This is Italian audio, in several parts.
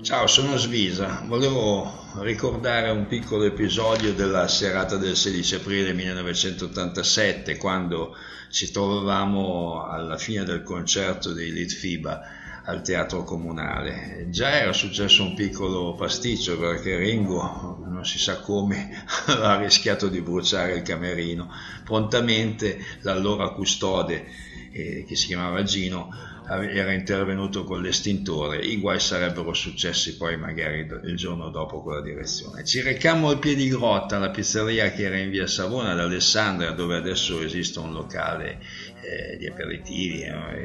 Ciao, sono Svisa. Volevo ricordare un piccolo episodio della serata del 16 aprile 1987, quando ci trovavamo alla fine del concerto dei Litfiba al Teatro Comunale. Già era successo un piccolo pasticcio perché Ringo, non si sa come, ha rischiato di bruciare il camerino. Prontamente l'allora custode, che si chiamava Gino, era intervenuto con l'estintore. I guai sarebbero successi poi magari il giorno dopo con la direzione. Ci recammo al Piedigrotta, la pizzeria che era in via Savona ad Alessandria, dove adesso esiste un locale di aperitivi,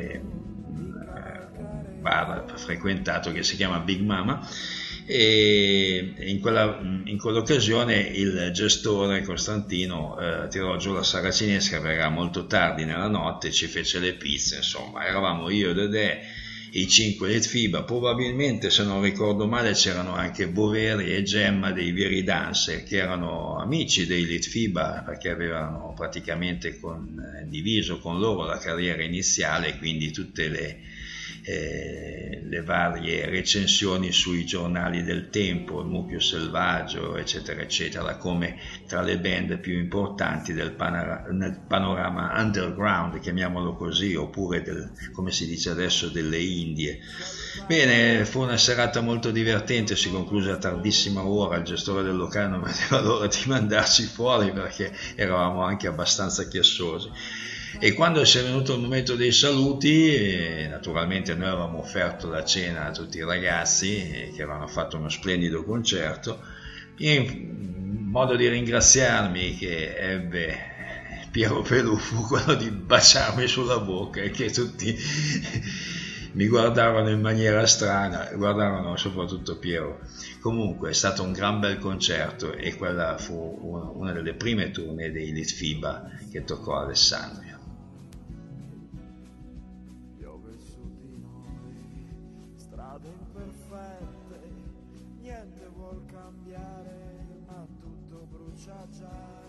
un bar frequentato che si chiama Big Mama, e in quell'occasione il gestore Costantino tirò giù la saracinesca perché era molto tardi nella notte, ci fece le pizze. Insomma, eravamo io, Dedè, i 5 Litfiba, probabilmente, se non ricordo male, c'erano anche Boveri e Gemma dei Veri Dancer, che erano amici dei Litfiba perché avevano praticamente diviso con loro la carriera iniziale, quindi tutte le varie recensioni sui giornali del tempo, il Mucchio Selvaggio, eccetera, eccetera, come tra le band più importanti nel panorama underground, chiamiamolo così, oppure come si dice adesso, delle Indie. Bene, fu una serata molto divertente, si concluse a tardissima ora, il gestore del locale non vedeva l'ora di mandarci fuori perché eravamo anche abbastanza chiassosi. E quando si è venuto il momento dei saluti, naturalmente noi avevamo offerto la cena a tutti i ragazzi che avevano fatto uno splendido concerto. In modo di ringraziarmi, che ebbe Piero Pelù, fu quello di baciarmi sulla bocca, e che tutti mi guardavano in maniera strana, guardavano soprattutto Piero. Comunque è stato un gran bel concerto, e quella fu una delle prime tournée dei Litfiba che toccò Alessandria. Piove su di noi, strade imperfette, niente vuol cambiare, ma tutto brucia già.